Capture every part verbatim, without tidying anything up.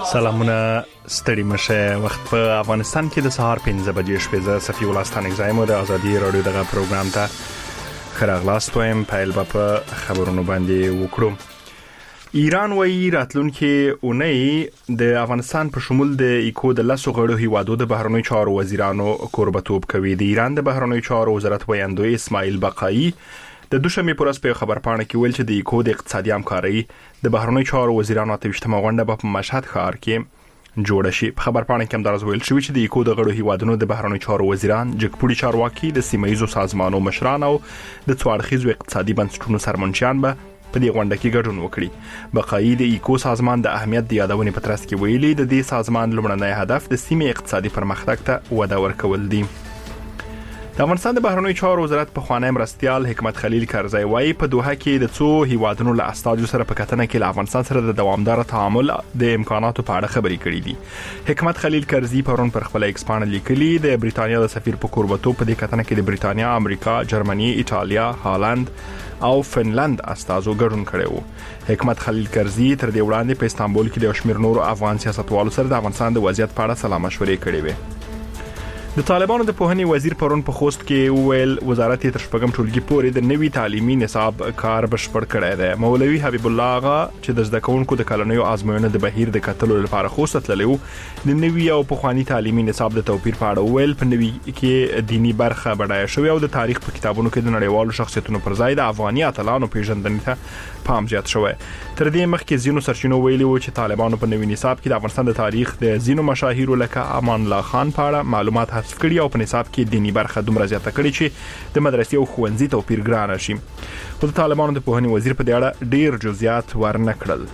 سلامونه ستړي مشه وخت په افغانستان کې د سهار پنځه بجې شپې ز صفي ولستان اگزایم د ازادي رادیو دغه پروګرام ته خراغلاست وایم پایل په خبرونو باندې وکړو. ایران وایي راتلونکي اونۍ د افغانستان په شمول د ایکو د لاسو غړو هیوادو د بهرنیو چارو وزیرانو کوربتوب کوي. د ایران د بهرنیو چارو وزارت ویاندوی اسماعیل بقایی د دوشنبه پر ورځ په خبرپاڼه کې ویل چې د ایکو د اقتصادي همکارۍ د بهرنیو چارو وزیرانو اتهشتمه غونډه په مشهد ښار کې جوړه شي. په خبرپاڼه کې هم درز ویل شوی چې د ایکو د غړو هیوادونو د بهرنیو چارو وزیران جګپوړي چارواکي د سیمایي سازمانونو مشران او د څوارخیزو اقتصادي بنسټونو سرمنشيان به په دې غونډه کې ګډون وکړي. بقایی د ایکو سازمان د اهمیت د یادونې په ترڅ کې ویلي د دې سازمان لومړنی هدف د سیمې اقتصادي پرمختګ ته وده ورکول دي. د افغانستان د بهرنیو چارو وزارت په خوانی مرستيال حکمت خلیل کرزی وايي په دوحه کې د څو هیوادونو له استاجو سره په کتنه کې له افغانستان سره د دوامدار تعامل د امکاناتو په اړه خبرې کړې دي. حکمت خلیل کرزی پرون پر خپل ایکس باندې لیکلي د بریتانیا د سفیر په کوربتوب په دې کتنه کې د بریتانیا، امریکا، جرمني، ایتالیا، هالند او فنلند استازو ګډون کړي وو. حکمت خلیل کرزی تر دې وړاندې په استانبول کې د شمیر نورو افغان سیاستوالو سره د افغانستان د وضعیت په اړه سلا مشورې کړې وې. د طالبانو د پوهنې وزیر پرون په خوست کې ویل وزارت تر شپږم ټولګي پورې د نوي تعلیمي نصاب کار بشپړ کړی دی. مولوي حبیب الله آغا چې د زده کوونکو د کلنیو آزموینو د بهیر د کتلو لپاره خوست تللی و د نوي او پخوانی تعلیمي نصاب د توپیر په اړه ویل په نوي کې دینی برخه بډایه شوې او د تاریخ په کتابونو کې د نړیوالو شخصیتونو پر ځای د افغاني اتلانو پیژندنې ته پام زیات شوی. تر دې مخکې ځینو سرچینو ویلي و چې طالبانو په نوي نصاب کې د افغانستان د تاریخ د ځینو مشاهیرو لکه امان الله خان په اړه معلومات حذف کړي او په نصاب کې دینی برخه دومره زیاته کړي چې د مدرسې او ښوونځي توپیر ګران شي. خو د طالبانو د پوهنې وزیر په دې اړه ډیر جزئیات ورنه کړل.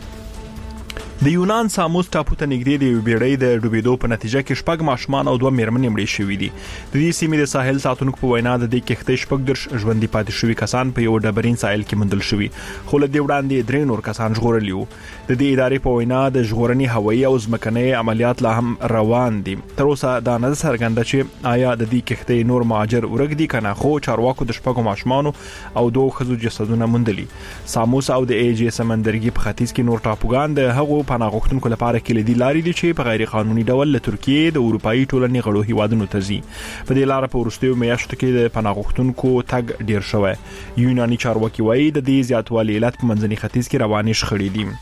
د یونان ساموس ټاپو ته نږدې د یو بیړۍ د ډوبېدو په نتیجه کې شپږ ماشومان او دوه میرمنې مړې شوې دي. د دې سیمې د ساحل ساتونکو په وینا د دې کښتۍ شپږ درش ژوندي پاتې شوي کسان په یو ډبرین ساحل کې موندل شوي، خو له دې وړاندې درې نور کسان ژغورلي وو. د دې ادارې په وینا د ژغورنې هوایي او ځمکني عملیات لا هم روان دي. تر اوسه دا نه څرګنده چې آیا د دې کښتۍ نور مهاجر ورک دي کنه، خو چارواکو د شپږو ماشومانو او دوه ښځو جسدونه موندلي. ساموس او د ایجی سمندرګي په ختیځ کې نور ټاپوګان د هغو پناه غوښتونکو لپاره کلیدي لارې دي چې په غیر قانوني ډول له ترکیې د اروپאי ټولنې غړو هیوادونو ته ځي. په دې لار په وروستیو میاشتو کې د پناه غوښتونکو تګ ډیر شوی. یوناني چارواکي وایي د دې زیاتوالي علت په منځني ختیځ کې رواني شخړې دي.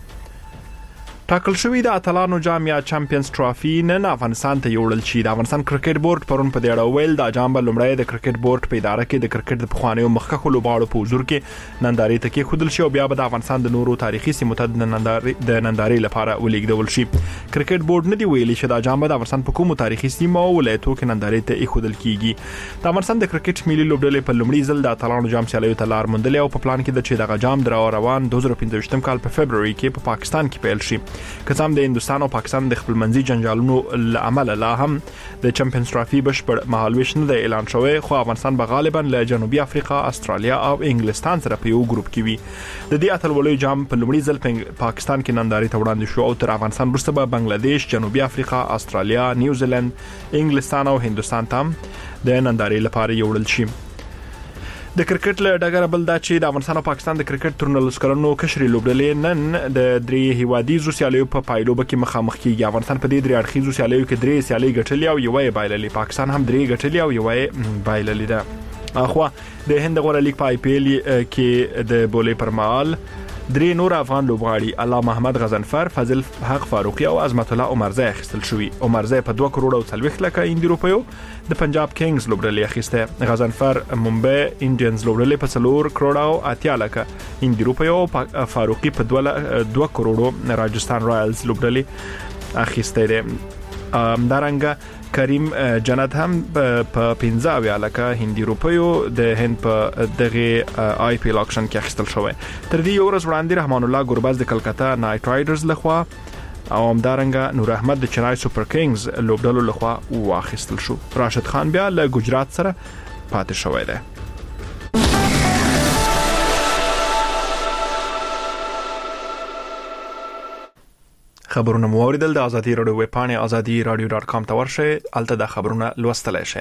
ټاکل شوی د اتلانو جام یا چمپیونز ټرافي نن افغانستان ته یوړل شي. د افغانستان کرکټ بورډ پرون په دې اړه ویل د جام په لومړی د کرکټ بورډ په اداره کې د کرکټ د پخوانیو مخکښو لوبغاړو په حضور کې نندارې ته کې خودل شي او بیا به د افغانستان د نورو تاریخي سیمو ته د نندارې د نندارې لپاره ولیږدول شي. کرکټ بورډ نه دی ویلي چې د جام د افغانستان په کومو تاریخي سیمو او ولایتو کې نندارې ته خودل کیږي. د افغانستان د کرکټ ملي لوبډلې په لومړي ځل د اتلانو جام سیالیو ته لار موندلې او په پلان کې د چې دغه جام د روان دوه زره پنځه کال په فبرवरी کې په پاکستان کې پیل شي. که څنګه هندوستان او پاکستان د خپلمنځي جنجالونو لامل لا هم د چمپیونز ټرافي بشپړ مهالويش نه دی اعلان شوی، خو افغانستان به غالبا له جنوبي افریقا، استرالیا او انګلستان سره په یو ګروپ کې وي. د دې اتلولۍ جام په لومړي ځل په پاکستان کې نندارې ته وړاندې شو او تر افغانستان وروسته به بنگلاديش، جنوبي افریقا، استرالیا، نیوزیلند، انګلستان او هندوستان ته د نندارې لپاره یوړل شي. د کرکټ له ډګره بل دا چې د افغانستان او پاکستان د کرکټ تورنلس کلنو کشري لوبډلې نن د درې هیوادیزو سیالیو په پایلوبه کې مخامخ کیږي. افغانستان په دې درې اړخیزو سیالیو کې درې سیالي ګټلې او یوه یې بایللې. پاکستان هم درې ګټلې او یوه یې بایللې ده. اخوا د هند غوړه لیګ په آی پی ایل کې د بولې پرمال درې نور افغان لوبغاړي الله محمد غزنفر، فضل حق فاروقي او عظمت الله عمرزی اخیستل شوی. عمرزی په دوه کروڑ او څلوېښت لکه هندي روپیو د پنجاب کینګز لوبډلې اخیسته. غزنفر ممبئی انډینز لوبډلې په څلور کروڑ او اتیا لکه هندي روپیو، فاروقي په دوه کروڑو راجستان رایلز لوبډلې اخیسته ده. همدارنګه کریم جنت هم په پنځه اویا لکه هندي روپیو د هند په دغه آی پی ایل اکشن کې اخیستل شوی. تر دې یو ورځ وړاندې رحمان الله ګورباز د کلکتا نایټ رایډرز لخوا او همدارنګه نور احمد د چنای سوپر کینګز لوبډلو لخوا واخیستل شو. راشد خان بیا له ګجرات سره پاتې شوی دی. خبرونه مو اوریدل. د ازادي رادیو ویب پاڼه ازادي رادیو ډاټ کام ته ورشئ، الته د خبرونه لوستلای شئ.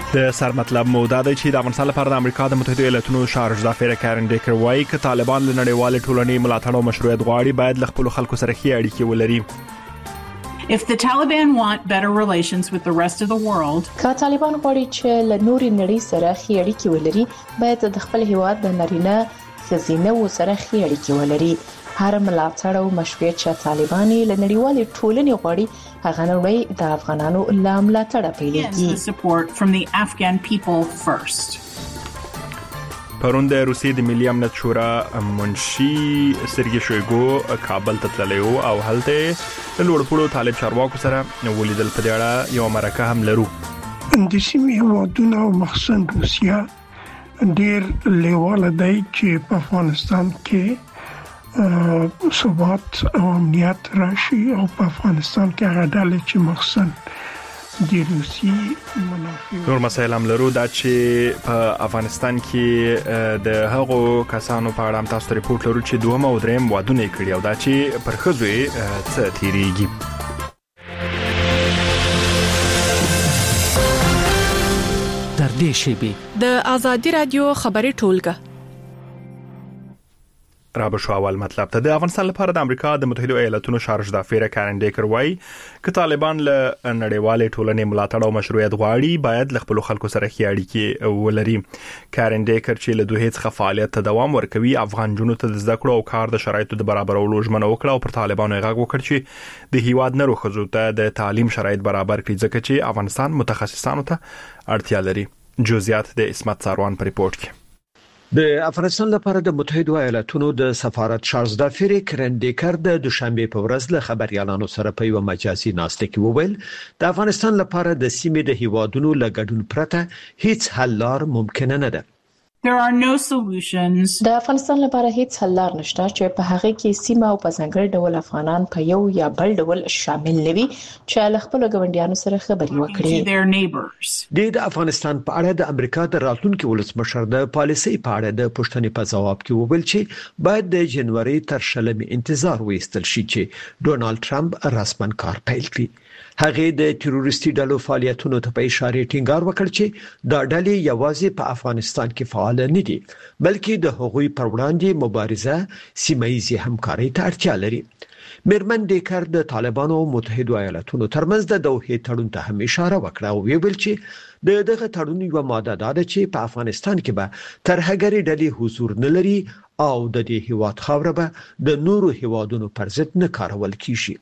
د سر مطلب مو دا دی چې د افغانستان لپاره د امریکا د متحده ایالاتونو شارج دافیر کارن ډیکر وایي چې طالبان له نړیوال ټولنې ملاتړ او مشروعیت غواړي باید له خپل خلکو سره ښې اړیکې ولري. If the Taliban want better relations with the rest of the world, که طالبان غواړي چې له نورې نړۍ سره ښې اړیکې ولري باید د خپل هیواد د نارینه ښځینه و سره ښې اړیکې ولري. هر ملاتړ او مشروعیت چې طالبان له نړیوالې ټولنې غواړي هغه نړۍ د افغانانو له ملاتړه پیلېږي. the support from the Afghan people first. پرون د روسیې د ملي امنیت شورا منشي سرګي شویګو کابل ته تللی او هلته د لوړپوړو طالب چارواکو سره ولیدل. په دې اړه یو مرکه هم لرو. د سیمې هیوادونه او مخصوصا روسیا ډېر لیواله دی چې په افغانستان کې ثبات او امنیت راشي او په افغانستان کې هغه ډلې چې مخصوصا د روسي منافع نور مسایل هم لرو دا چې په افغانستان کې د هغو کسانو په اړه هم تاسو ته ریپورت لرو چې دوهم او دریم وادونه یې کړي او دا چې پر ښځو یې څه تیریږي. در دې شیبې د آزادی رادیو خبري ټولګه را به شو اول مطلب ته د افغانستان لپاره د امریکا د متحده ایالاتونو شارج دافیر کارن ډیکر وایي چې طالبان له نړیوالې ټولنې ملاتړ او مشروعیت غواړي باید له خپل خلکو سره ښې اړیکې ولري. کارن ډیکر چې له دوه څخه فعالیت ته دوام ورکوي افغان جنونو ته د زده کړو او کار د شرایطو د برابرولو ژمنه وکړه او پر طالبانو غږ وکړ چې د هیواد نورو ښځو ته د تعلیم شرایط برابر کړي ځکه چې افغانستان متخصصانو ته اړتیا لري. جزئیات د اسمت ساروان په ریپورت کې. د افغانستان لپاره د متحده ایالاتونو د سفارت چارلز دافیر کارن ډیکر د دوشنبه په ورځ له خبريالانو سره په یو مجازي ناسته کې وویل د افغانستان لپاره د سیمې د هیوادونو له ګډون پرته هیڅ حل لار ممکن نه ده. There are no solutions. د افغانستان لپاره هیڅ حل لار نشته چې په هغه کې سیمه او په ځانګړي ډول افغانان په یو یا بل ډول شامل نوي چې له خپل ګاونډیانو سره خبري وکړي. د افغانستان په اړه د امریکا د راتلونکي ولسمشر د پالیسي په اړه د پوښتنې په ځواب کې وویل چې باید د جنوري تر شلمې انتظار وایستل شي چې ډونالد ټرمپ رسمن کار پیل کړي. هغه د تروریستي ډلو فعالیتونو ته په اشاره ټینګار وکړ چې دا ډلې یوازې په افغانستان کې فعال نه دي بلکې د هغوی پر وړاندې مبارزه سیمه‌ییزه همکاري ته اړتیا لري. میرمن ډیکر د طالبانو او متحده ایالاتونو ترمنځ د دوحې تړون ته هم اشاره وکړه او ویل چې د دغه تړون یو ماده ده چې په افغانستان کې به ترهګری ډلې حضور نه لري او د دې هیواد خاوره به د نورو هیوادونو پر ضد نه کارول کیږي.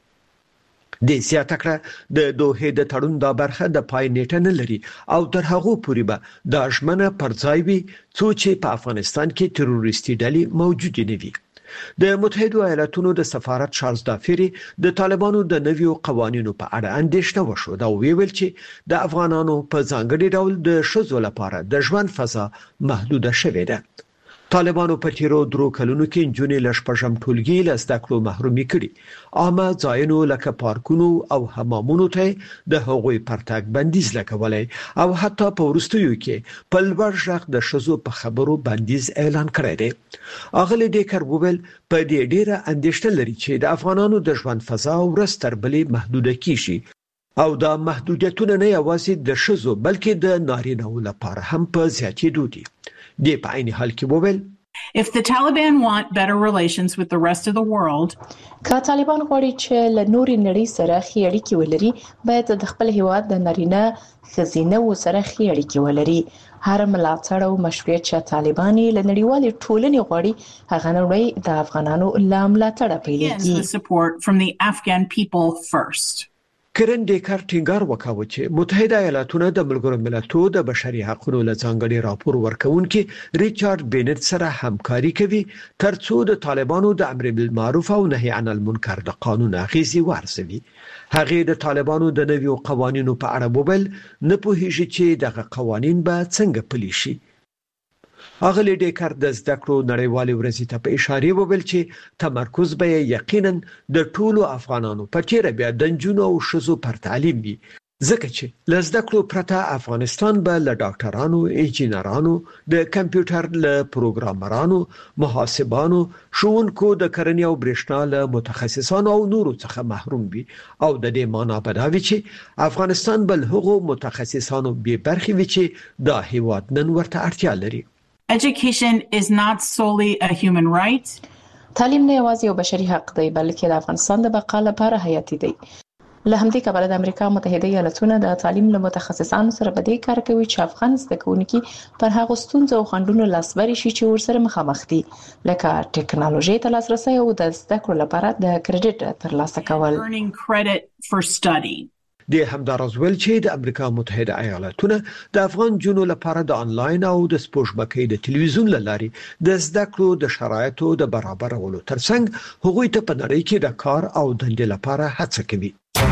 د زیاته کړه د دوحې د تړون دا برخه د پای نیټه نه لري او تر هغه پورې به د ژمنه پر ځای وي څو چې په افغانستان کې تروریستي ډلې موجود نه وي. د متحده ایالاتونو د سفارت چارلز دافیر د طالبانو د نویو قوانینو په اړه اندېښنه وشو دا ویل چې د افغانانو په ځانګړي ډول د شذو لپاره د ژوند فضا محدوده شوې ده. طالبانو په تیرو درو کلونو کې جنونې لشپږم ټولګي له زده کړو محرومي کړي. عامه ځایونو لکه پارکونو او حمامونو ته د هغوی پرتګ بندیز لګولای او حتی په ورستیو کې په لوړ ژغ د شذو په خبرو بندیز اعلان کړی دی. اغلی ډیکر وویل په دې ډیره اندېښنه لري چې د افغانانو د ژوند فضا ورستر بلې محدوده کیږي او دا محدودیتونه نه یوازې د شذو بلکې د نارینه‌و لپاره هم په زیاتېدو دي. دی په عین حال کې وویل If the Taliban want better relations with the rest of the world, که طالبان غواړي چې له نورې نړۍ سره ښې اړیکې ولري باید د خپل هیواد د نارینه ښځینه و سره ښې اړیکې ولري. هر ملاتړ او مشروعیت چې طالبان له نړیوالې ټولنې غواړي هغه نړۍ د افغانانو له ملاتړه پیلېږي. the support from the Afghan people first. کارن ډیکر ټینګار وکاوه چې متحده ایالاتونه د ملګرو ملتونو د بشري حقوقو له ځانګړي راپور ورکونکي ریچارډ بینټ سره همکاري کوي ترڅو د طالبانو د امر بالمعروف او نهي عن المنکر د قانون اغیزي ورسوي. هغه د طالبانو د نویو قوانینو په اړه وویل نه پوهیږي چې دغه قوانین به څنګه پلي شي. اغلی ډیکر د زده کړو نړیوالې ورځې ته په اشاره وویل چې تمرکز به یقینا د ټولو افغانانو په تیر بیا د جنونو او شذو پر تعلیم وي ځکه چې له زده کړو پرته افغانستان به له ډاکټرانو، انجینرانو، د کمپیوټر له پروګرامرانو، محاسبانو، ښوونکو، د کرنې او برېښنا له متخصصانو او نورو څخه محروم وي او د دې معنا به دا وي چې افغانستان بل هغو متخصصانو به برخې وي چې دا هیواد نن ورته اړتیا لري. Education is not solely a human right. تعلیم نه یوازې یو بشري حق دی بلکې د افغانستان د بقا لپاره حیاتي دی. له همدې کبله د امریکا متحده ایالاتونو د تعلیم له متخصصانو سره په دې کار کوي چې افغان زده کوونکي پر هغو ستونزو او خنډونو لاسبري شي چې ورسره مخامخ دي لکه ټکنالوژي ته لاسرسي او د زده کړو لپاره د کریډټ ترلاسه کول. Earning credit for study. د همدارز ول چې د امریکا متحده ایالاتونو د افغان جنو لپاره د انلاین او د سپوږمکۍ د ټلویزیون لارې د زده کړو د شرایطو د برابرولو ترڅنګ هغوی ته په نړۍ کې د کار او دندې لپاره هڅه کوي.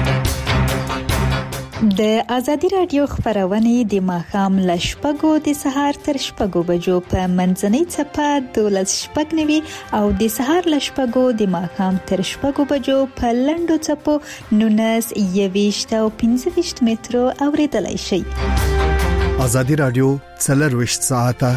د ازادي رادیو خبرونه د ماښام ل شپږو د سهار تر شپږو بجو په منځنۍ چپه دولس شپږ نوي او د سهار ل شپږو د ماښام تر شپږو بجو په لندو چپو نونس یويشت او پنځه ویشت مترو اوریدلای شي. ازادي رادیو څلرويشت ساعته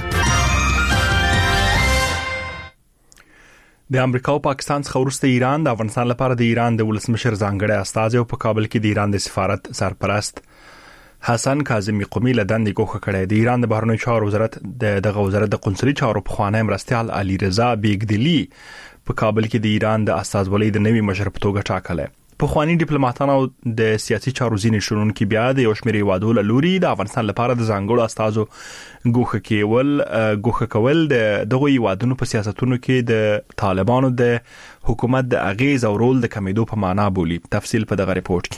د امریکا او پاکستان څخه وروسته ایران د افغانستان لپاره د ایران د ولسمشر ځانګړی استازی په کابل کې د ایران د سفارت سرپرست حسن کاظمی قومي له دندې ګوښه کړې. د ایران د بهرنیو چارو وزارت د دغه وزارت د قونسلي چارو پخوانی مرستیال علي رضا بیگدلی په کابل کې د ایران د استازولۍ د نوي مشر په توګه ټاکل. پخوانی ډیپلوماټان او د سیاسي چارو ځینې شنونکي بیا د یو شمېر هیوادو له لوري د افغانستان لپاره د ځانګړو استازو ګوښه کول ګوښه کول د دغه هیوادونو په سیاستونو کې د طالبانو د حکومت د اغیز او رول د کمیدو په معنا بولي. تفصیل په دغه ریپورت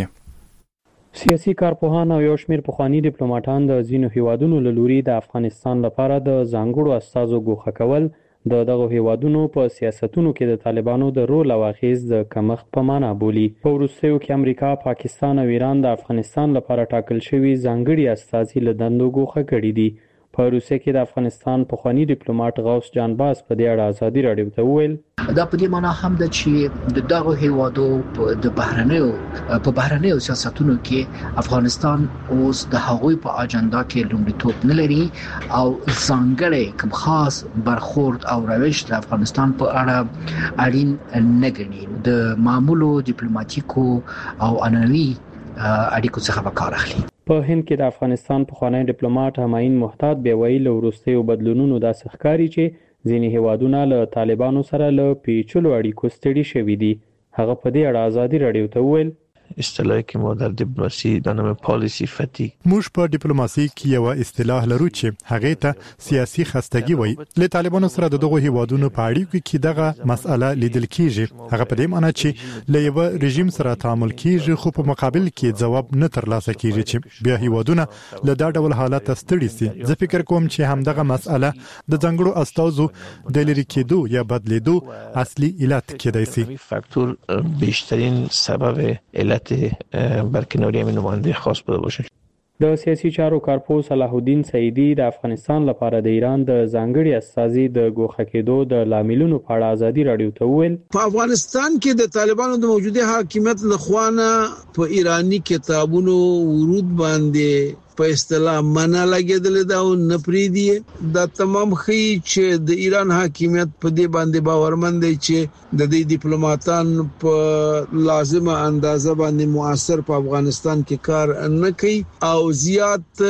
کې. سیاسي کارپوهان او یو شمېر پخوانی ډیپلوماټان د ځینو هیوادونو له لوري د افغانستان لپاره د ځانګړو استازو ګوښه کول د دغه هیوادونو په سیاستونو کې د طالبانو د رول او اغیز د کمښت په معنا بولي. په وروستیو کې امریکا، پاکستان او ایران د افغانستان لپاره ټاکل شوی ځانګړي استازي له دندو ګوښه کړي دي. په روسیه کې د افغانستان پخوانی ډیپلوماټ غوث جان باز په دې اړه ازادي رادیو ته وویل دا په دې معنا هم ده چې د دغه هیوادو د بهرنیو په بهرنیو سیاستونو کې افغانستان اوس د هغوی په اجنډا کې لومړیتوب نه لري او ځانګړی کوم خاص برخورد او روش د افغانستان په اړه اړین نه ګڼي. د معمولو ډیپلوماټیکو او عنعنوي اړیکو څخه کار اخلي. په هند کې د افغانستان پخوانی ډیپلوماټ همایون محتاط به ویل وروستیو بدلونونو د ښکاری چې ځینې هیوادونه له طالبانو سره له پیچلو اړیکو ستړي شوي دي. هغه په دې اړه ازادي رادیو ته وویل اصطلاحی که ما در دیپلماسی د نام پالیسی فتیګ موږ په ډیپلوماسي کې یو اصطلاح لرو چې هغه ته سیاسي خستګي وایي. له طالبانو سره دغه هیوادونو په اړیکو کې دغه مسأله لیدل کیږي. هغه په دې معنی چې له یو رژیم سره تعامل کیږي خو په مقابل کې ځواب نه ترلاسه کیږي چې بیا هیوادونه له دا ډول حالت ستړي سي. زه فکر کوم چې همدغه مسأله د ځنګړو استازو د لری کېدو یا بدلیدو اصلي علت کېدای سي. فاکتور بیشترین سبب علت برکناری همین نماینده خاص بوده باشه. د سیاسي چارو کارپو صلاح الدین سعیدی د افغانستان لپاره د ایران د ځانګړي استازي د ګوښه کېدو د لاملونو په اړه ازادي رادیو ته وویل په افغانستان کې د طالبانو د موجوده حاکمیت لخوانه په ایرانی کتابونو ورود باندې په اصطلاح منا لګیدل دا او نپریدي دا تمام خي چې د ایران حاکمیت په دې باندې باورمند دی چې د دې ډیپلوماټان په لازمه اندازه باندې مؤثر په افغانستان کې کار نه کوي او زیات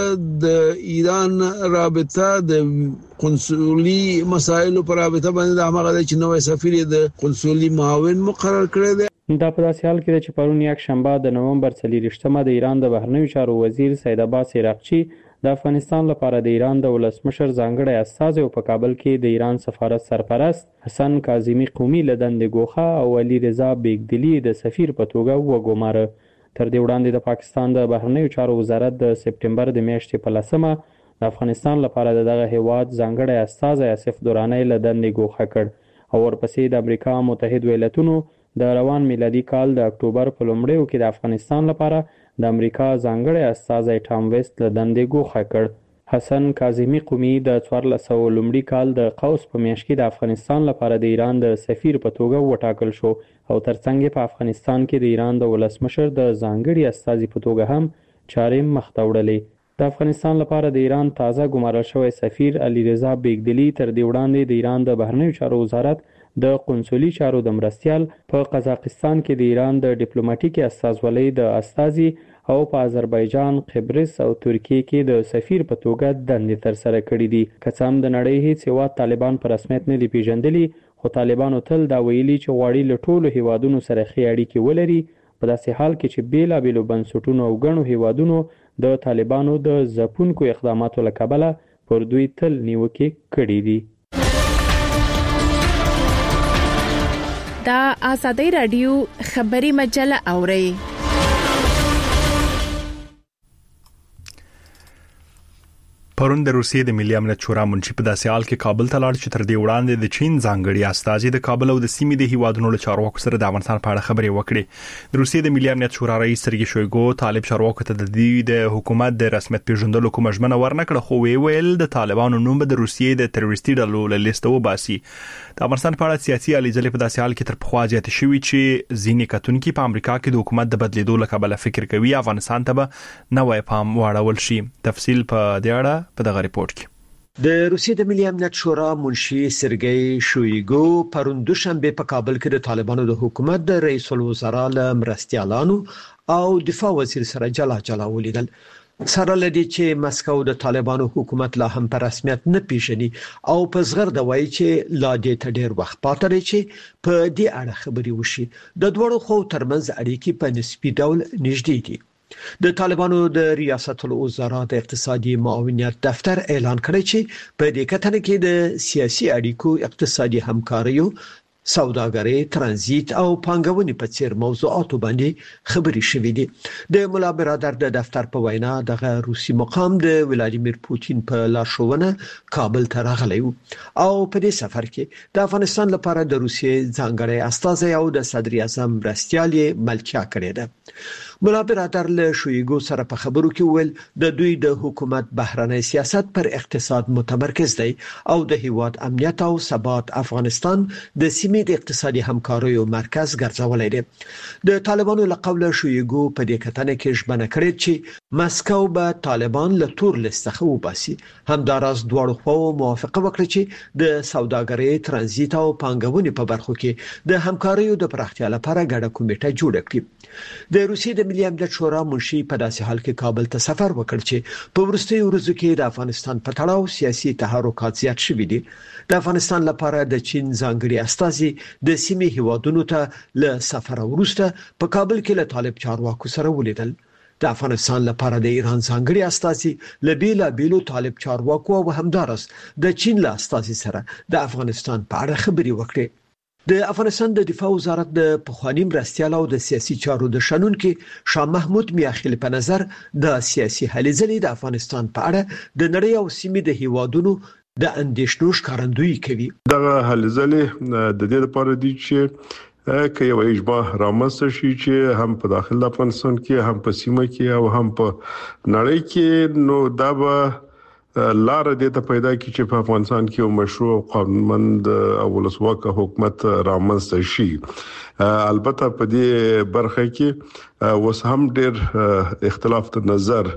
د ایران رابطه د قنصلي مسایلو پر رابطه باندې د هغه چې نوې سفیر د قنصلي معاون مقرر کړی دی. دا په داسې حال کې چې پرون یک شنبه د نومبر څلورویشتمه د ایران د بهرنیو چارو وزیر سید عباس عراقچی د افغانستان لپاره د ایران د ولسمشر ځانګړی استازی په کابل کې د ایران سفارت سرپرست حسن کاظمی قومي له دندې ګوښه او علي رضا بیگدلی د سفیر په توګه وګوماره. تر دې وړاندې د پاکستان د بهرنیو چارو وزارت د سپټمبر د میاشتې په لسمه د افغانستان لپاره دغه هیواد ځانګړی استازی اسف دورانی له دندې ګوښه کړ او ورپسې د امریکا متحد ایالاتونو د روان میلادي کال د اکتوبر په لومړیو کې د افغانستان لپاره د امریکا ځانګړی استازی ټام ویسټ له دندې ګوښه کړ. حسن کاظمی قومي د څوارلس سوه لومړي کال د قوس په میاشت کې د افغانستان لپاره د ایران د سفیر په توګه وټاکل شو او ترڅنګ په افغانستان کې د ایران د ولسمشر د ځانګړي استازي په توګه هم چارې مخته وړلې. د افغانستان لپاره د ایران تازه ګمارل شوی سفیر علیرضا بیگدلی تر دې وړاندې د ایران د بهرنیو چارو وزارت د قونسلي چارو د مرستیال په قزاقستان کې د ایران د ډیپلوماټیک استازولۍ د استازي او په آذربایجان، قبرس او ترکیه کې د سفیر په توګه دندې تر سره کړې دي. که څه هم د نړۍ هیڅ هیواد طالبان په رسمیت نه دي پیژندلي، خو طالبانو تل دا ویلي چې غواړي له ټولو هیوادونو سره ښې اړیکې ولري، په داسې حال کې چې بیلابیلو بنسټونو او ګڼو هیوادونو د طالبانو د ځپونکو اقداماتو له کبله پر دوی تل نیوکې کړې دي. دا آزادی رادیو خبری مجله اورئ. پرون د روسیې د ملي امنیت شورا منشي په داسې حال کې کابل ته لاړ چې تر دې وړاندې د چین ځانګړي استازي د کابل او د سیمې د هیوادونو له چارواکو سره د افغانستان په اړه خبرې وکړې. د روسیې د ملي امنیت شورا رئیس سرګي شویګو طالب چارواکو ته د دې د حکومت د رسمیت پیژندلو کومه ژمنه ورنکړه، خو وی ویل د طالبانو نوم به د روسیې د تروریستي ډلو له لیست وباسي. د افغانستان په اړه سیاسي الیزلې په داسې حال کې تر پخوا زیاتې شوې چې ځینې کتونکي په امریکا کې د حکومت د بدلیدو له کبله فکر کوي افغانستان ته به نوې پام واړول شي. تفصیل په دې اړه په دغه ریپورت کې. د روسیې د ملي امنیت شورا منشي سرګي شویګو پرون دوشنبه په کابل کې د طالبانو د حکومت د رئیس الوزرا له مرستیالانو او دفاع وزیر سره جلا جلا ولیدل. سره لدی چې مسکو د طالبانو حکومت لا هم په رسمیت نه پیژني او په زغر د وایي چې لا دې ته ډیر وخت پاتې دی چې په دې اړه خبري وشي. د دوړو خو ترمنځ اړیکې په نسبي ډول نږدې دي. د طالبانو د ریاست الوزرا د اقتصادي معاونیت دفتر اعلان کړی چې په دې کتنه کې د سیاسي اړیکو، اقتصادي همکاریو، سوداګرۍ، ترانزیت او پانګونې په څیر موضوعاتو باندې خبري شوې دي. د مولا برادر د دفتر په وینا دغه روسي مقام د ولادیمیر پوتین په لارښوونه کابل ته راغلی و او په دې سفر کې د افغانستان لپاره د روسیې ځانګړي استازي او د صدر اعظم مرستیال ملچا کړی ده. مولا برادر له شویګو سره په خبرو کې ویل د دوی د حکومت بهرنی سیاست پر اقتصاد متمرکز دی او د هیواد امنیت او ثبات افغانستان د سیمې د اقتصادي همکاریو مرکز ګرځولای دی. د طالبانو له قوله شویګو په دې کتنه کې ژمنه کړې چې مسکو به طالبان له تور لستخه وباسي. همداراز دواړو خواو موافقه وکړه چې د سوداګرۍ، ترانزیت او پانګونې په برخو کې د همکاریو د پراختیا لپاره ګډه کمیټه جوړه کړي. د روسیې د ملي امنیت شورا منشي په داسې حال کې کابل ته سفر وکړ چې په ورستي ورځو کې د افغانستان په تړاو سیاسي تحرکات زیات شوي دي. د افغانستان لپاره د چین ځانګړي استازي د سیمې هیوادونو ته له سفر وروسته په کابل کې له طالب چارواکو سره ولیدل. د افغانستان لپاره د ایران ځانګړي استازي له بیلا بیلو طالب چارواکو او همدارس د چین له استازي سره د افغانستان په اړه خبري وکړي. د افغانستان د دفاع وزارت د پخوانی مرستیال او د سیاسي چارو د شنونکو شاه محمود میاخیل په نظر د سیاسي هلې ځلې د افغانستان په اړه د نړۍ او سیمې د هیوادونو د اندېښنو ښکارندویي کوي. دغه هلې ځلې د دې لپاره دي چې که یو اجماع رامنځته شي چې هم په داخل افغانستان کې، هم په سیمه کې او هم په نړۍ کې، نو دا به لار دې ته پیدا کی چې په افغانستان کې یو مشروع او قانونمند او ولسواک حکومت رامنځته شي. البته په دې برخه کې وس هم ډېر اختلاف د نظر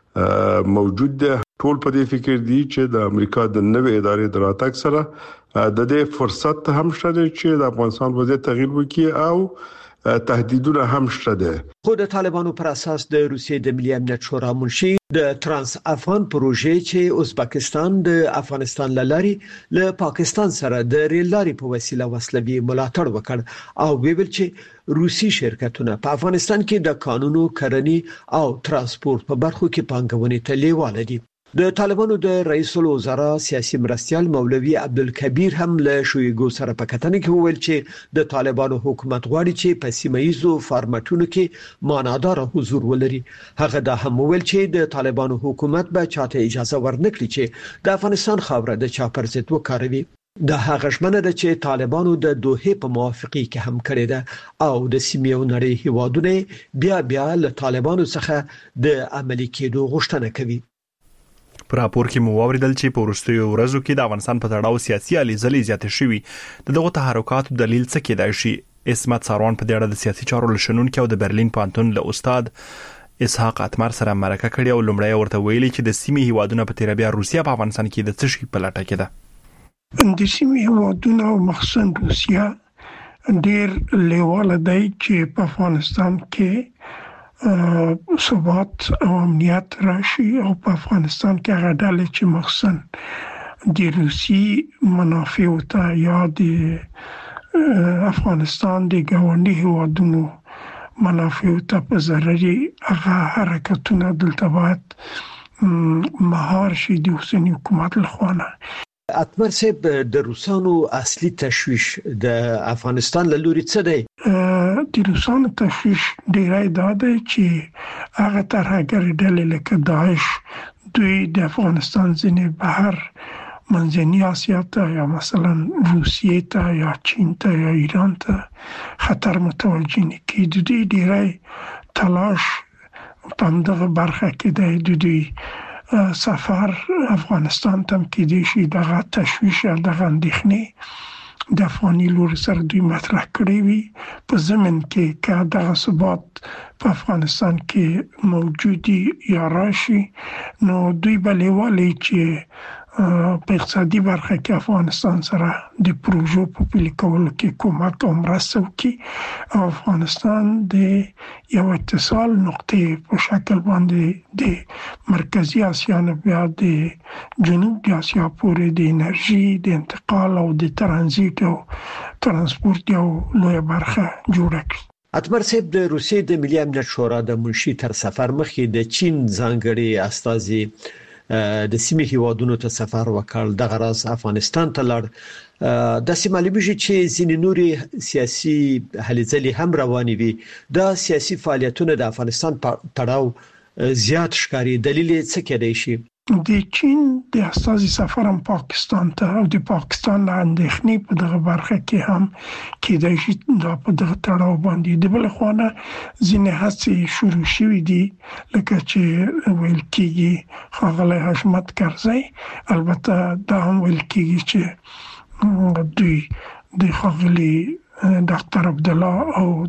موجود دی. ټول په دې فکر دي چې د امریکا د نوې ادارې د راتګ سره د دې فرصت هم شته چې د افغانستان وضعیت تغییر وکړي او تهدیدونه هم شته ده. خو د طالبانو پر اساس د روسیې د ملي امنیت شورا منشي د ترانس افغان پروژې چې ازبکستان د افغانستان لاري له پاکستان سره د ریل لاري په وسیله وسلوي ملاتړ وکړ او ویل چې روسي شرکتونه په افغانستان کې د قانونو، کرني او ترانسپورت په برخو کې پانګونې ته لیواله دي. د طالبانو د رئیس الوزرا سیاسي مرستیال مولوي عبدالکبیر هم له شویګو سره په کتنه کې وویل چې د طالبانو حکومت غواړي چې په سیمایي فارمټونو کې معنادار حضور ولري. هغه دا هم وویل چې د طالبانو حکومت به چاته اجازه ورنکړي چې د افغانستان خاوره د چا پر ضد وکاروي. د هغه ژمنه ده چې طالبانو د دوحې په موافقه کې هم کړې ده او د سیمې او نړۍ هیوادونه بیا بیا له طالبانو څخه د عملي کېدو غوښتنه کوي. پر راپور کې مو اوریدل چې په وروستیو ورځو کې د افغانستان په تړاو سیاسي الیزلې زیاتې شوې دغه تحرکاتو دلیل څه کېدای شي. اسمت ساروان په دې اړه د سیاسي چارو لشنونکو او د برلین پانتون له استاد اسحاق اتمر سره مرکه کړې او لومړی ورته ویلي چې د سیمې هیوادونو په تیر بیا روسیا په افغانستان کې د څه شي په لټه کې ده. د سیمې هیوادونو مخصوصا روسیا ډېر لیواله دی چې په افغانستان کې ثبات او امنیت راشي او په افغانستان کې هغه ډلې چې مخصوصا د روسي منافع ته یا د افغانستان د ګاونډي هیوادونو منافع ته په ضرري هغه حرکتونه دلته باید مهار شي د اوسنی حکومت لخوا نه. اتمر صاحب د روسانو اصلي تشویش د افغانستان له لوري څه دی؟ د روسانو تشویش ډیری دا دی چې هغه ترهګر ډلې لکه داعش دوی د افغانستان ځینې بهر منځنۍ اسیا ته یا مثلا روسیې ته یا چین ته یا ایران ته خطر متوجه نه کړي. د دوی ډیری تلاش په همدغه برخه کې دی. د دوی سفر افغانستان ته کې شي دغه تشویش دغه اندېښنې د افغاني لور سره دوی مطرح کړی وي په ضمن کې چې دغه ثبات په افغانستان کې موجودي یا راشي نو دوی بلېوالي چې په اقتصادي برخه کې افغانستان سره د پروژو په پلي کولو کې کومک او مرسته وکړي او افغانستان د یو اتصال نقطې په شکل باندې د مرکزي اسیا نه بیا د جنوبي اسیا پورې د انرژي د انتقال او د ترانزیت او ترانسپورت یو لوی برخه جوړه کړي. اتمر صاحب د روسیې د ملي امنیت شورا د منشي تر سفر مخکې د چین ځانګړي استازي د سیمې هیوادونو ته سفر وکړ. د غرض افغانستان ته لړ د سیمالي چې ځینې نوري سیاسي هلې ځلې هم روانې وي. دا سیاسي فعالیتونه د افغانستان په تړاو زیات ښکاري. دلیل څه کېدای شي؟ د چین د استازي سفر هم پاکستان ته او د پاکستان اندېښنې په دغه برخه کې هم کېدای شي دا په دغه تړاو باندې د بل خوانه ځینې هڅې شروع شوې دي لکه چې ویل کېږي ښاغلی حشمت کرزی. البته دا هم ویل کېږي چې دوی د ښاغلي ډاکټر عبدالله او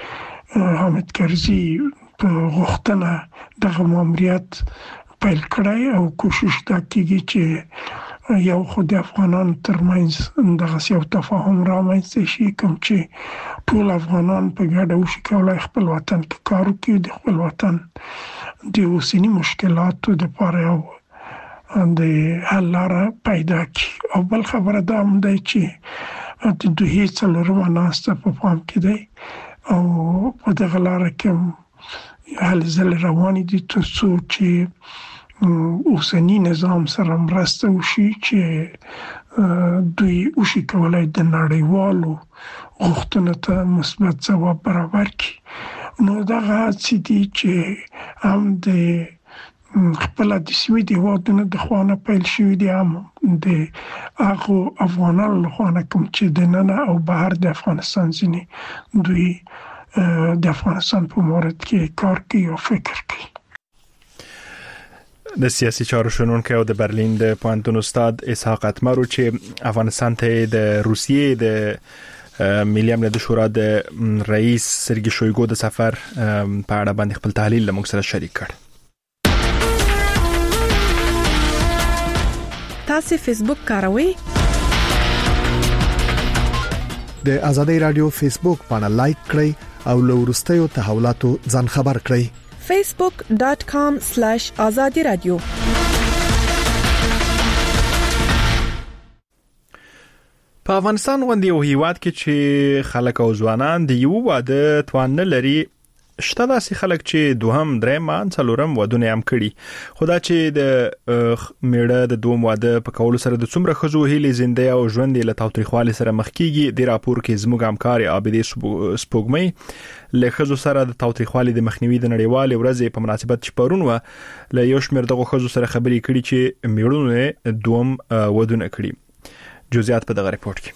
د حامد کرزي په غوښتنه دغه ماموریت پیل کړی او کوشش دا کیږي چې یو خو د افغانانو ترمنځ دغه یو تفاهم رامنځته شي کوم چې ټول افغانان په ګډه وشي کولای خپل وطن کې کار وکړي د خپل وطن د اوسنی مشکلاتو لپاره یو د حل لاره پیدا کړي. او بل خبره دا هم ده چې د دوی څلورمه ناسته په پام کې دی او په دغه لاره کې حل ځل روانې دي تر څو چې اوسنی نظام سره مرسته وشي چې دوی وشي کولای د نړیوالو غوښتنو ته مثبت ځواب برابر کړي. نو دغه څه دي چې هم د خپل د سیمې د هیوادونو د خوانه پیل شوي دي هم د هغو افغانانو له خوانه کوم چې دننه او بهر د افغانستان ځینې دوی د افغانستان په مورد کې کار کوي او فکر کوي. د سیاسي چارو شنونکو او د برلین د پوهنتون استاد اسحاق اتمر چې افغانستان ته د روسیې د ملي امنیت شورا د رئیس سرګي شویګو د سفر په اړه باندې خپل تحلیل له موږ سره شریک کړ. تاسو فیسبوک کاروئ؟ د ازادي رادیو فیسبوک باندې لایک کړئ او له وروستیو تحولاتو ځان خبر کړئ. facebook dot com slash azadi radio. په افغانستان غونډې او هیواد کې چې خلک او ځوانان د یو واده توان نه لري شته داسې خلک چې دوهم درېم څلورم ودونه هم کړي خو دا چې د میړه د دوم واده په کولو سره د څومره خزو هیلې زنده او ژوند له تاوتریخوالي سره مخ کیږي د راپور کې زموږ همکاري عابدې سپوږمۍ له خزو سره د تاوتریخوالي د مخنیوي د نړیوال ورځې په مناسبت چې پرون و له یو شمېر دغه خزو سره خبرې کړي چې میړونه دوم ودونه کړي. جزئیات په دغه ریپورت کې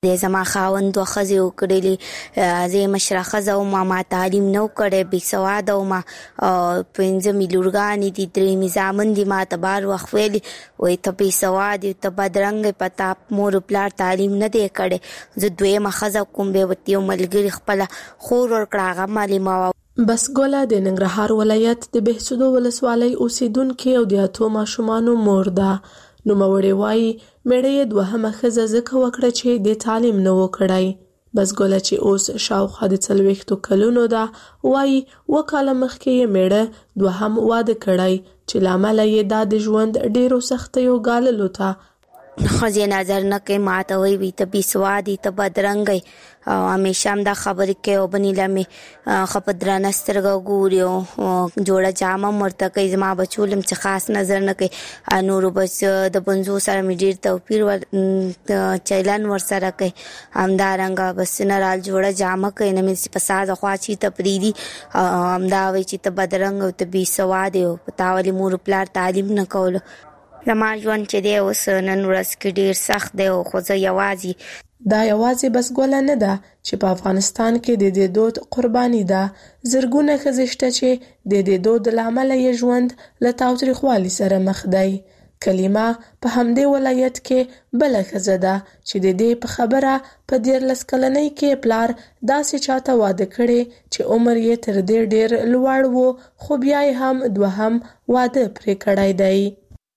د زما خاوند وخزي وکړلې زه مشرخه او ما ما تعلیم نو کړې بي سواد او ما پنځه میلورګانی دي درې میزامن دي ما تبار وخويلي وې ته بي سواد ته بدرنګ پتا مور پلار تعلیم نه دی کړې زه دوی مخزه کوم به وتی ملګری خپل خور ور کړه معلومه. بس ګوله د ننګرهار ولایت د بهسودو ولسوالۍ اوسیدونکو او د اتو ماشومانو مور ده. نو موري وای مړې دوهمه خزه زکه وکړه چې د تعلیم نه وکړای. بس ګوله چې اوس شاوخوا د څلوېښتو کلونو ده وای وکاله مخکې یې مړه دوهم واده کړای چې لامل یې دا د ژوند ډیرو سختیو ګاللو ته خزي نظر نه کې ماته وي وي ته بي سوادي ته بدرنګي او همیشه هم دا خبرې کې او بنی لمه خپدرانه سترګو ګوري او جوړه جامه مرته کوي زما بچولم چې خاص نظر نه کوي نور بس د بنزو سره مې ډیر توپیر ور چیلن ور سره کوي همدارنګه بس نه رال جوړه جامه کوي نه مې په ساده خواچی تپریدي همدا وي چې ته بدرنګ او ته بي سوادي او پتاولي مور پلار تعلیم نه کول. زما ژوند چې دی اوس نن ورځ کې ډیر سخت دی او خو زه یوازې دا یوازې بس ګوله نه ده چې په افغانستان کې د دې دود قرباني ده. زرګونه ښځې شته چې د دې دود له امله یې ژوند له تاوتریخوالي سره مخ دی. کلیمه په همدې ولایت کې بله ښځه ده چې د دې په خبره په دیارلس کلنۍ کې پلار داسې چاته واده کړی چې عمر یې تر دې ډیر لوړ و خو بیا یې هم دوهم واده پرې کړی دی.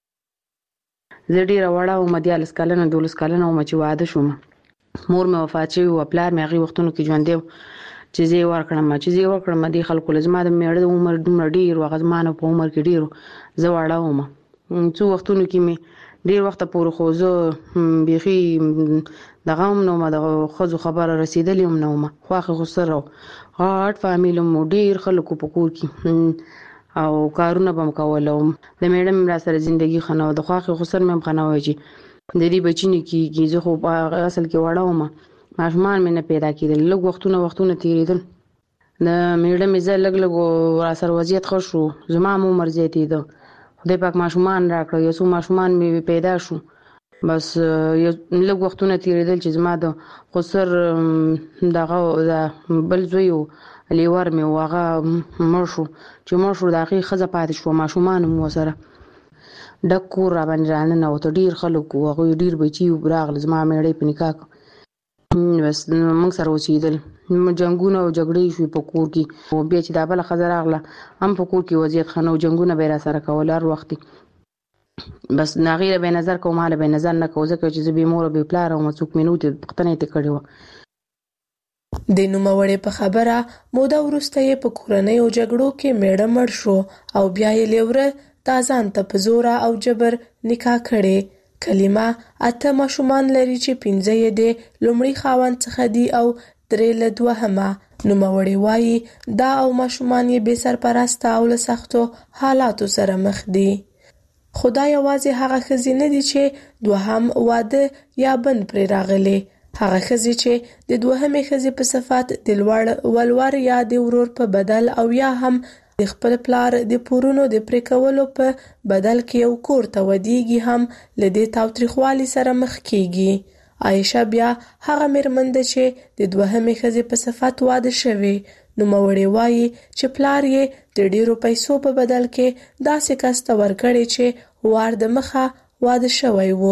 زه ډیره وړه وم دیارلس کلنه دولس کلنه وم چې واده شوم. مور مې وفات شوی و پلار مې هغې وختونو کې ژوندی و چې زه یې ورکړم چې زه یې ورکړم دې خلکو له زما د مېړه د عمر دومره ډېر و هغه زما نه په عمر کې ډېر و زه وړه وم څو وختونو کې مې ډېر وخته پورې خو زه بیخي دغه هم نه وم د ښځو خبره رسېدلې هم نه وم خواښې خو سره و غټ فامیل هم ډېر خلکو په کور کې او کارونه به م کول او د میړه مې را سره زندګي ښه نه وه د خواښې خو سر مې هم ښه نه وی چې د دې بچي نه کېږي زه خو په اصل کې وړه ومه ماشومان مې نه پیدا کېدل لږ وختونه وختونه تېرېدل د میړه مې زه لږ لږ را سره وضعیت ښه شو زما هم عمر زیاتېده خدای پاک ماشومان را کړه یو څو ماشومان مې پیدا شو بس لږ وختونه تېرېدل چې زما د خسر دغه د بل زوی و لیور مې و هغه مړ شو چې مړ شو د هغې ښځه پاتې شوه ماشومان هم ورسره ډک کور را باندې راننوته ډېر خلک وو هغوی ډېر بچي راغله زما میړه په نکاح بس موږ سره اوسېدل جنګونه او جګړې شوې په کور کې او بیا چې دا بله ښځه راغله هم په کور کې وضعیت ښه نه و جنګونه به یې را سره کول هر وخت بس هغې له به یې نظر کوم ما له به یې نظر نه کوو ځکه چې زه بې موره بې پلاره وم څوک مې نه وو پوښتنه یې ترې کړې وه. د نوموړې په خبره موده وروسته یې په کورنیو جګړو کې میړه مړ شو او بیا یې لیوره دا ځان ته په زوره او جبر نکاح کړې. کلیمه اته ماشومان لري چې پنځه یې د لومړي خاوند څخه دي او درې له دوهمه. نوموړې وایي دا او ماشومان یې بې سرپرسته او له سختو حالاتو سره مخ دي. خو دا یوازې هغه ښځې نه دي چې دوهم واده یا بند پرې راغلي هغه ښځې چې د دوهمې ښځې په صفت د لوړ ولور یا د ورور په بدل او یا هم د خپل پلار د پورونو د پرې کولو په بدل کې یو کور ته ودیږي هم له دې تاوتریخوالي سره مخ کیږي. عایشه بیا هغه مېرمن ده چې د دوهمې ښځې په صفت واده شوې. نوموړې وایي چې پلار یې د ډیرو پیسو په بدل کې داسې کس ته ورکړی چې وار د مخه واده شوی و.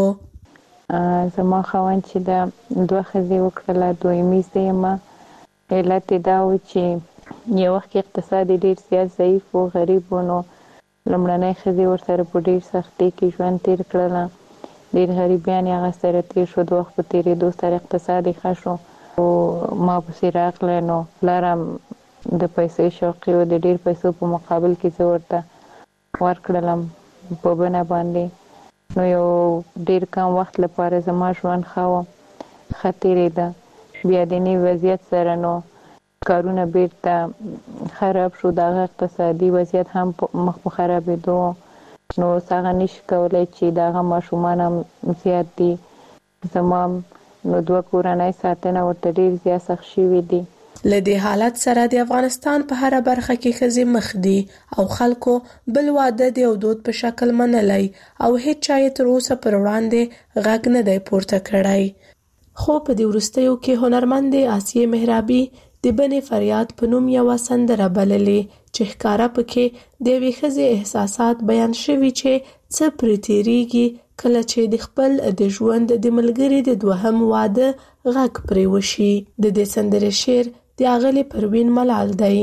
زما خاوند چې دا دوه ښځې وکړله دویمې زه یم علت یې دا و چې یو وخت کې اقتصاد ډېر زیات ضعیف و غریب و نو لومړنۍ ښځې ورسره په ډېر سختۍ کې ژوند تېر کړله ډېر غریبیان یې هغه سره تېر شو د وخت په تېرېدو سره اقتصاد یې ښه شو او ما پسې راغلی نو پلار هم د پیسو شوقي و د ډېر پیسو په مقابل کې زه ورته ورکړلم په بنه باندې نو یو ډیر کم وخت لپاره زما ژوند ښه و ښه تېرېده بیا د نوي وضعیت سره نو کارونه بیرته خراب شو د هغه اقتصادي وضعیت هم مخ په خرابېدو نو اوس هغه نشي کولی چې د هغه ماشومان هم زیات دي زما نو دوه کورنۍ ساتنه ورته ډېر زیات سخت شوي دي. له دې حالت سره د افغانستان په هره برخه کې ښځې مخ دي او خلکو بل واده دی او دود په شکل منلی او هیڅ چا یې تر اوسه پر وړاندې غږ نه دی پورته کړی. خو په دې وروستیو کې هنرمند آسیه مهرابي د بنې فریاد په نوم یو سندره بللې چې ښکارا پکې د یوې ښځې احساسات بیان شوي چې څه پرې تیریږي کله چې د خپل د ژوند د ملګري د دوهم واده غږ پرې وشي. د دې سندرې شعر د اغلی پروین ملال دی.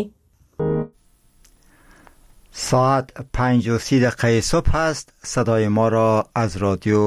ساعت پنج و سی دقیقه صبح است. صدای ما را از رادیو